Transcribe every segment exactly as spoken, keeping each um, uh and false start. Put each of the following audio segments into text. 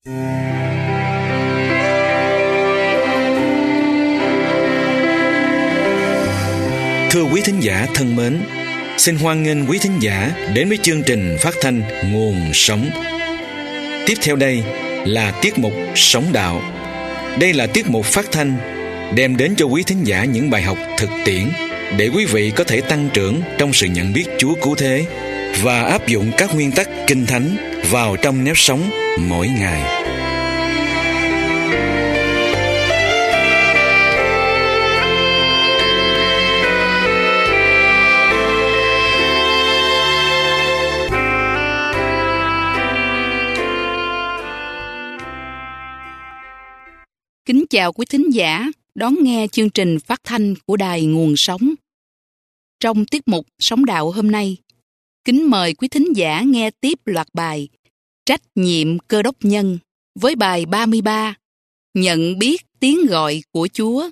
Thưa quý thính giả thân mến, xin hoan nghênh quý thính giả đến với chương trình phát thanh Nguồn Sống. Tiếp theo đây là tiết mục Sống Đạo. Đây là tiết mục phát thanh đem đến cho quý thính giả những bài học thực tiễn để quý vị có thể tăng trưởng trong sự nhận biết Chúa cứu thế và áp dụng các nguyên tắc Kinh Thánh vào trong nếp sống mỗi ngày. Kính chào quý thính giả đón nghe chương trình phát thanh của Đài Nguồn Sống. Trong tiết mục Sống Đạo hôm nay, kính mời quý thính giả nghe tiếp loạt bài Trách nhiệm cơ đốc nhân với bài ba mươi ba, Nhận biết tiếng gọi của Chúa.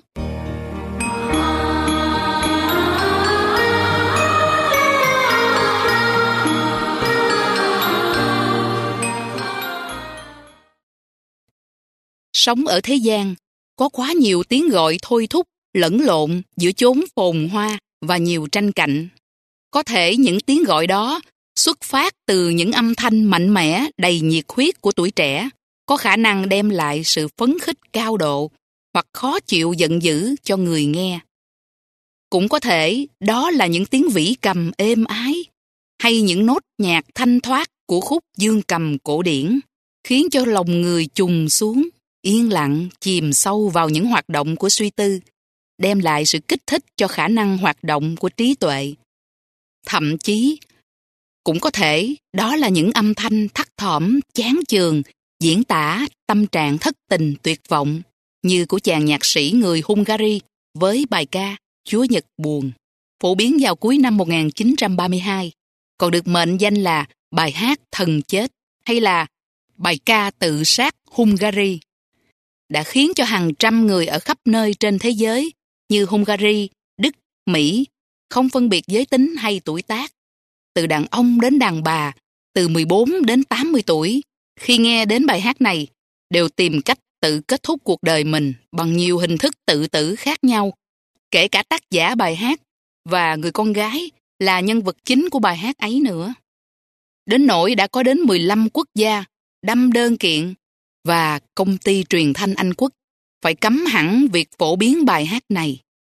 Sống ở thế gian, có quá nhiều tiếng gọi thôi thúc, lẫn lộn giữa chốn phồn hoa và nhiều tranh cạnh. Có thể những tiếng gọi đó xuất phát từ những âm thanh mạnh mẽ, đầy nhiệt huyết của tuổi trẻ, có khả năng đem lại sự phấn khích cao độ hoặc khó chịu giận dữ cho người nghe. Cũng có thể đó là những tiếng vĩ cầm êm ái hay những nốt nhạc thanh thoát của khúc dương cầm cổ điển, khiến cho lòng người trùng xuống, yên lặng chìm sâu vào những hoạt động của suy tư, đem lại sự kích thích cho khả năng hoạt động của trí tuệ. Thậm chí, cũng có thể đó là những âm thanh thắt thỏm, chán chường, diễn tả tâm trạng thất tình tuyệt vọng, như của chàng nhạc sĩ người Hungary với bài ca Chúa Nhật Buồn, phổ biến vào cuối năm một nghìn chín trăm ba mươi hai, còn được mệnh danh là bài hát Thần Chết hay là bài ca tự sát Hungary, đã khiến cho hàng trăm người ở khắp nơi trên thế giới như Hungary, Đức, Mỹ, không phân biệt giới tính hay tuổi tác, từ đàn ông đến đàn bà, từ mười bốn đến tám mươi tuổi, khi nghe đến bài hát này, đều tìm cách tự kết thúc cuộc đời mình bằng nhiều hình thức tự tử khác nhau, kể cả tác giả bài hát và người con gái là nhân vật chính của bài hát ấy nữa. Đến nỗi đã có đến mười lăm quốc gia đâm đơn kiện và công ty truyền thanh Anh Quốc phải cấm hẳn việc phổ biến bài hát này.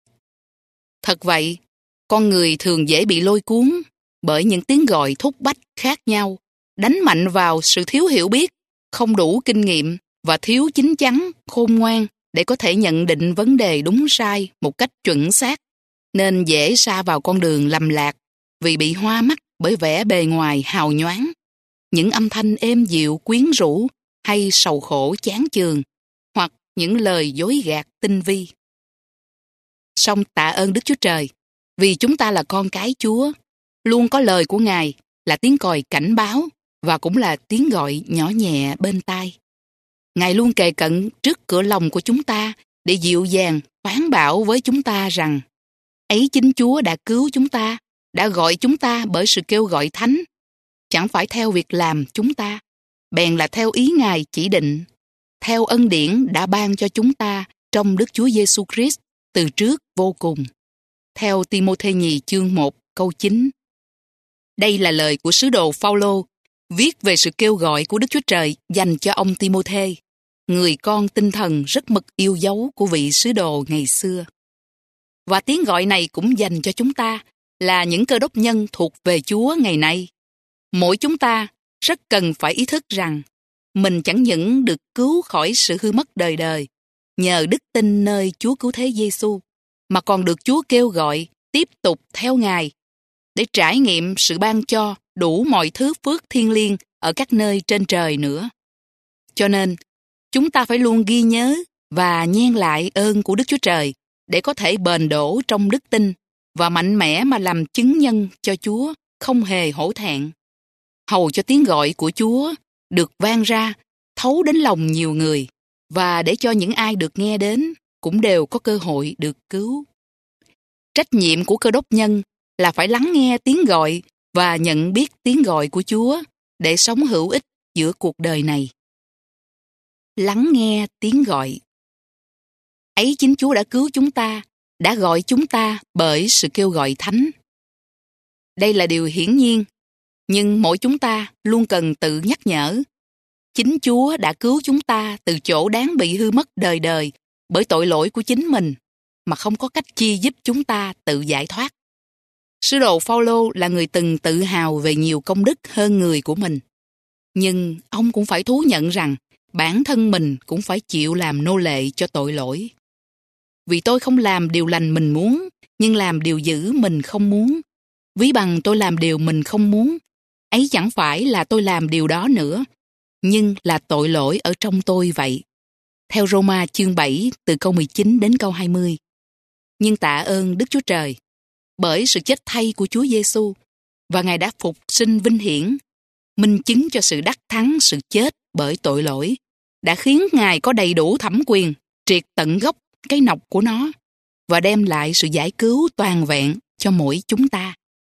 Thật vậy, con người thường dễ bị lôi cuốn bởi những tiếng gọi thúc bách khác nhau, đánh mạnh vào sự thiếu hiểu biết, không đủ kinh nghiệm và thiếu chín chắn, khôn ngoan để có thể nhận định vấn đề đúng sai một cách chuẩn xác, nên dễ sa vào con đường lầm lạc vì bị hoa mắt bởi vẻ bề ngoài hào nhoáng, những âm thanh êm dịu quyến rũ hay sầu khổ chán chường, hoặc những lời dối gạt tinh vi. Song tạ ơn Đức Chúa Trời, vì chúng ta là con cái Chúa, luôn có lời của Ngài là tiếng còi cảnh báo và cũng là tiếng gọi nhỏ nhẹ bên tai. Ngài luôn kề cận trước cửa lòng của chúng ta để dịu dàng phán bảo với chúng ta rằng ấy chính Chúa đã cứu chúng ta, đã gọi chúng ta bởi sự kêu gọi thánh, chẳng phải theo việc làm chúng ta, bèn là theo ý Ngài chỉ định, theo ân điển đã ban cho chúng ta trong Đức Chúa Giêsu Christ từ trước vô cùng. Theo Ti-mô-thê nhì chương một câu chín. Đây là lời của sứ đồ Phao-lô viết về sự kêu gọi của Đức Chúa Trời dành cho ông Ti-mô-thê, người con tinh thần rất mực yêu dấu của vị sứ đồ ngày xưa. Và tiếng gọi này cũng dành cho chúng ta là những cơ đốc nhân thuộc về Chúa ngày nay. Mỗi chúng ta rất cần phải ý thức rằng mình chẳng những được cứu khỏi sự hư mất đời đời nhờ đức tin nơi Chúa cứu thế Giêsu, mà còn được Chúa kêu gọi tiếp tục theo Ngài để trải nghiệm sự ban cho đủ mọi thứ phước thiêng liêng ở các nơi trên trời nữa. Cho nên, chúng ta phải luôn ghi nhớ và nhen lại ơn của Đức Chúa Trời để có thể bền đổ trong đức tin và mạnh mẽ mà làm chứng nhân cho Chúa không hề hổ thẹn. Hầu cho tiếng gọi của Chúa được vang ra thấu đến lòng nhiều người và để cho những ai được nghe đến cũng đều có cơ hội được cứu. Trách nhiệm của cơ đốc nhân là phải lắng nghe tiếng gọi và nhận biết tiếng gọi của Chúa để sống hữu ích giữa cuộc đời này. lắng nghe tiếng gọi. Ấy chính Chúa đã cứu chúng ta, đã gọi chúng ta bởi sự kêu gọi thánh. Đây là điều hiển nhiên, nhưng mỗi chúng ta luôn cần tự nhắc nhở. Chính Chúa đã cứu chúng ta từ chỗ đáng bị hư mất đời đời bởi tội lỗi của chính mình, mà không có cách chi giúp chúng ta tự giải thoát. Sứ đồ Phao-lô là người từng tự hào về nhiều công đức hơn người của mình. Nhưng ông cũng phải thú nhận rằng bản thân mình cũng phải chịu làm nô lệ cho tội lỗi. Vì tôi không làm điều lành mình muốn, nhưng làm điều dữ mình không muốn. Ví bằng tôi làm điều mình không muốn, ấy chẳng phải là tôi làm điều đó nữa, nhưng là tội lỗi ở trong tôi vậy. Theo Roma chương bảy từ câu mười chín đến câu hai mươi. Nhưng tạ ơn Đức Chúa Trời, bởi sự chết thay của Chúa Giêsu và Ngài đã phục sinh vinh hiển, minh chứng cho sự đắc thắng sự chết bởi tội lỗi, đã khiến Ngài có đầy đủ thẩm quyền triệt tận gốc cái nọc của nó và đem lại sự giải cứu toàn vẹn cho mỗi chúng ta.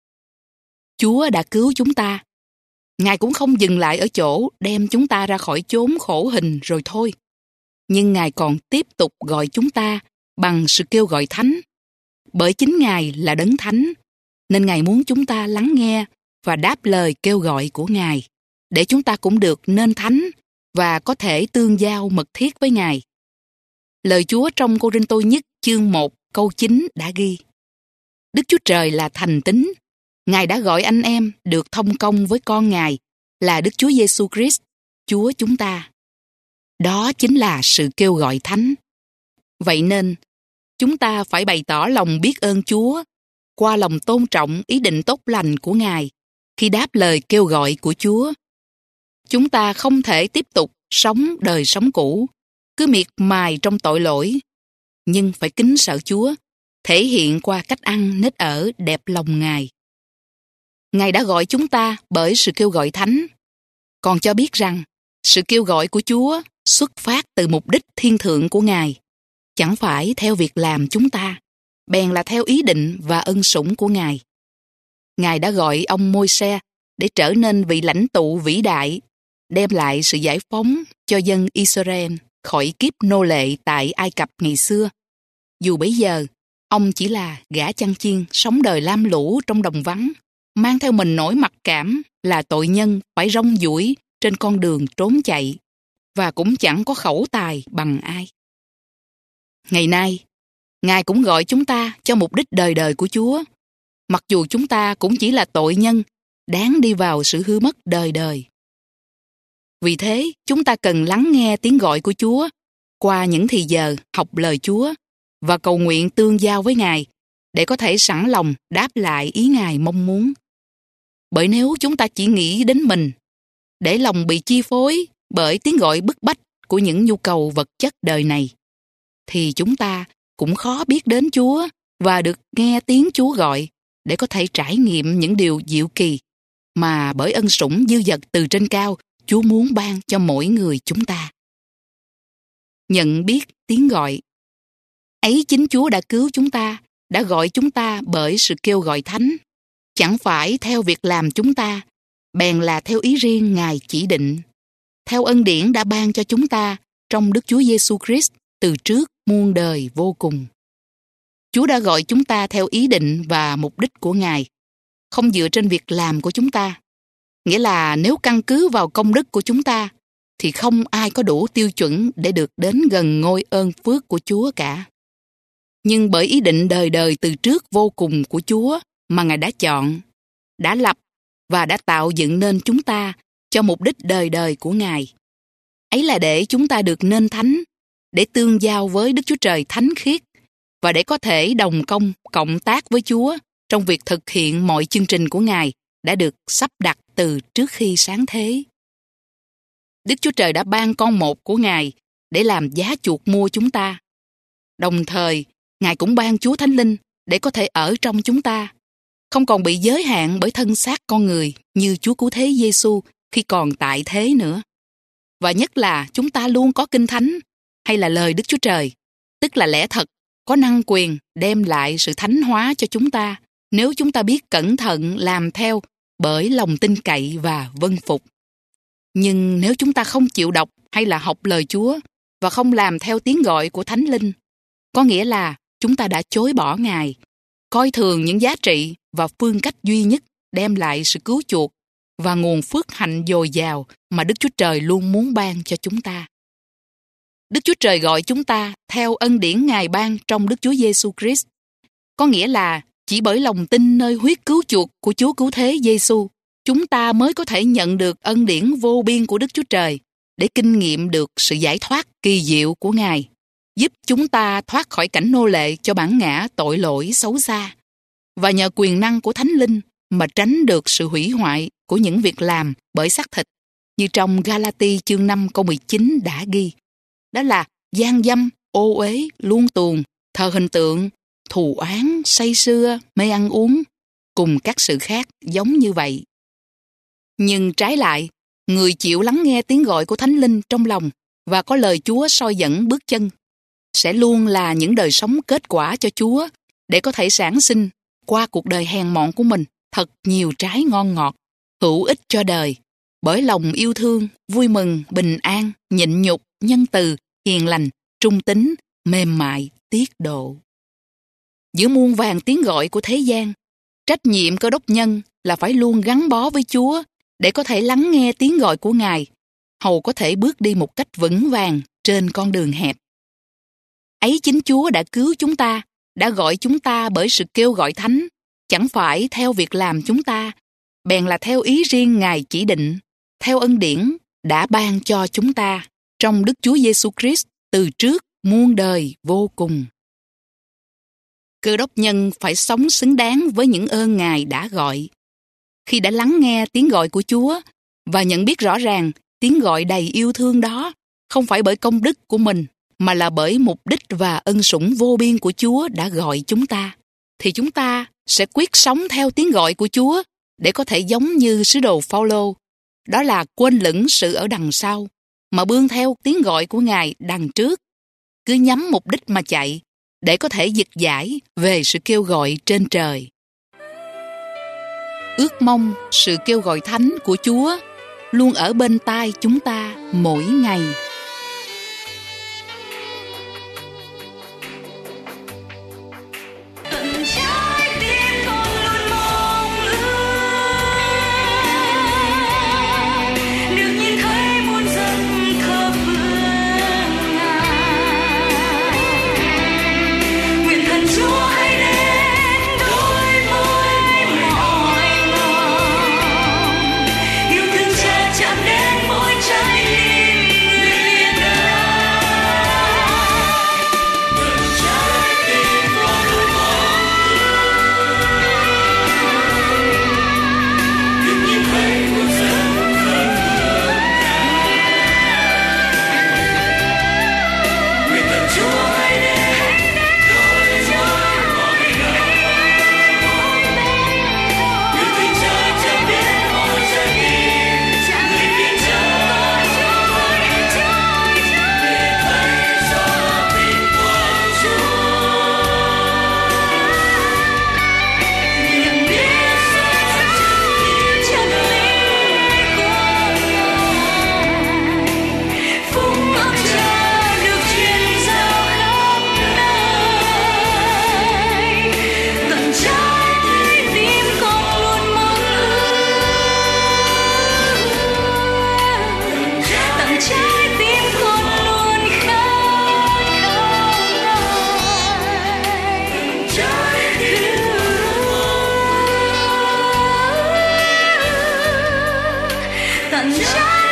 Chúa đã cứu chúng ta. Ngài cũng không dừng lại ở chỗ đem chúng ta ra khỏi chốn khổ hình rồi thôi. Nhưng Ngài còn tiếp tục gọi chúng ta bằng sự kêu gọi thánh. Bởi chính Ngài là đấng thánh, nên Ngài muốn chúng ta lắng nghe và đáp lời kêu gọi của Ngài, để chúng ta cũng được nên thánh và có thể tương giao mật thiết với Ngài. Lời Chúa trong Cô-rinh-tô nhất chương một câu chín đã ghi: Đức Chúa Trời là thành tín, Ngài đã gọi anh em được thông công với con Ngài là Đức Chúa Giêsu Christ, Chúa chúng ta. Đó chính là sự kêu gọi thánh. Vậy nên, chúng ta phải bày tỏ lòng biết ơn Chúa qua lòng tôn trọng ý định tốt lành của Ngài khi đáp lời kêu gọi của Chúa. Chúng ta không thể tiếp tục sống đời sống cũ, cứ miệt mài trong tội lỗi, nhưng phải kính sợ Chúa, thể hiện qua cách ăn nết ở đẹp lòng Ngài. Ngài đã gọi chúng ta bởi sự kêu gọi thánh, còn cho biết rằng sự kêu gọi của Chúa xuất phát từ mục đích thiên thượng của Ngài, chẳng phải theo việc làm chúng ta, bèn là theo ý định và ân sủng của Ngài. Ngài đã gọi ông Môi-se để trở nên vị lãnh tụ vĩ đại, đem lại sự giải phóng cho dân Israel khỏi kiếp nô lệ tại Ai Cập ngày xưa. Dù bấy giờ, ông chỉ là gã chăn chiên sống đời lam lũ trong đồng vắng, mang theo mình nỗi mặc cảm là tội nhân phải rong ruổi trên con đường trốn chạy, và cũng chẳng có khẩu tài bằng ai. Ngày nay, Ngài cũng gọi chúng ta cho mục đích đời đời của Chúa, mặc dù chúng ta cũng chỉ là tội nhân, đáng đi vào sự hư mất đời đời. Vì thế, chúng ta cần lắng nghe tiếng gọi của Chúa qua những thì giờ học lời Chúa và cầu nguyện tương giao với Ngài để có thể sẵn lòng đáp lại ý Ngài mong muốn. Bởi nếu chúng ta chỉ nghĩ đến mình, để lòng bị chi phối bởi tiếng gọi bức bách của những nhu cầu vật chất đời này, thì chúng ta cũng khó biết đến Chúa và được nghe tiếng Chúa gọi để có thể trải nghiệm những điều diệu kỳ mà bởi ân sủng dư dật từ trên cao Chúa muốn ban cho mỗi người chúng ta. Nhận biết tiếng gọi. Ấy chính Chúa đã cứu chúng ta, đã gọi chúng ta bởi sự kêu gọi thánh, chẳng phải theo việc làm chúng ta, bèn là theo ý riêng Ngài chỉ định, theo ân điển đã ban cho chúng ta trong Đức Chúa Giêsu Christ từ trước muôn đời vô cùng. Chúa đã gọi chúng ta theo ý định và mục đích của Ngài, không dựa trên việc làm của chúng ta. Nghĩa là nếu căn cứ vào công đức của chúng ta, thì không ai có đủ tiêu chuẩn để được đến gần ngôi ơn phước của Chúa cả. Nhưng bởi ý định đời đời từ trước vô cùng của Chúa mà Ngài đã chọn, đã lập và đã tạo dựng nên chúng ta cho mục đích đời đời của Ngài. Ấy là để chúng ta được nên thánh, để tương giao với Đức Chúa Trời thánh khiết và để có thể đồng công, cộng tác với Chúa trong việc thực hiện mọi chương trình của Ngài đã được sắp đặt từ trước khi sáng thế. Đức Chúa Trời đã ban con một của Ngài để làm giá chuộc mua chúng ta. Đồng thời, Ngài cũng ban Chúa Thánh Linh để có thể ở trong chúng ta, không còn bị giới hạn bởi thân xác con người như Chúa Cứu Thế Giêsu khi còn tại thế nữa. Và nhất là chúng ta luôn có Kinh Thánh hay là lời Đức Chúa Trời, tức là lẽ thật, có năng quyền đem lại sự thánh hóa cho chúng ta nếu chúng ta biết cẩn thận làm theo bởi lòng tin cậy và vâng phục. Nhưng nếu chúng ta không chịu đọc hay là học lời Chúa và không làm theo tiếng gọi của Thánh Linh, có nghĩa là chúng ta đã chối bỏ Ngài, coi thường những giá trị và phương cách duy nhất đem lại sự cứu chuộc và nguồn phước hạnh dồi dào mà Đức Chúa Trời luôn muốn ban cho chúng ta. Đức Chúa Trời gọi chúng ta theo ân điển Ngài ban trong Đức Chúa Giêsu Christ, có nghĩa là chỉ bởi lòng tin nơi huyết cứu chuộc của Chúa Cứu Thế Giêsu, chúng ta mới có thể nhận được ân điển vô biên của Đức Chúa Trời để kinh nghiệm được sự giải thoát kỳ diệu của Ngài, giúp chúng ta thoát khỏi cảnh nô lệ cho bản ngã tội lỗi xấu xa, và nhờ quyền năng của Thánh Linh mà tránh được sự hủy hoại của những việc làm bởi xác thịt, như trong Ga-la-ti chương năm câu mười chín đã ghi. Đó là gian dâm, ô uế, luông tuồng, thờ hình tượng, thù oán, say sưa, mê ăn uống, cùng các sự khác giống như vậy. Nhưng trái lại, người chịu lắng nghe tiếng gọi của Thánh Linh trong lòng và có lời Chúa soi dẫn bước chân sẽ luôn là những đời sống kết quả cho Chúa để có thể sản sinh qua cuộc đời hèn mọn của mình thật nhiều trái ngon ngọt, hữu ích cho đời, bởi lòng yêu thương, vui mừng, bình an, nhịn nhục, nhân từ, hiền lành, trung tín, mềm mại, tiết độ. Giữa muôn vàn tiếng gọi của thế gian, trách nhiệm Cơ Đốc nhân là phải luôn gắn bó với Chúa để có thể lắng nghe tiếng gọi của Ngài, hầu có thể bước đi một cách vững vàng trên con đường hẹp. Ấy chính Chúa đã cứu chúng ta, đã gọi chúng ta bởi sự kêu gọi thánh, chẳng phải theo việc làm chúng ta, bèn là theo ý riêng Ngài chỉ định, theo ân điển đã ban cho chúng ta trong Đức Chúa Giêsu Christ từ trước muôn đời vô cùng. Cơ Đốc nhân phải sống xứng đáng với những ơn Ngài đã gọi. Khi đã lắng nghe tiếng gọi của Chúa và nhận biết rõ ràng tiếng gọi đầy yêu thương đó không phải bởi công đức của mình, mà là bởi mục đích và ân sủng vô biên của Chúa đã gọi chúng ta, thì chúng ta sẽ quyết sống theo tiếng gọi của Chúa để có thể giống như sứ đồ Phao-lô, đó là quên lửng sự ở đằng sau, mà bươn theo tiếng gọi của Ngài đằng trước, cứ nhắm mục đích mà chạy, để có thể giật giải về sự kêu gọi trên trời. Ước mong sự kêu gọi thánh của Chúa luôn ở bên tai chúng ta mỗi ngày. Tận trái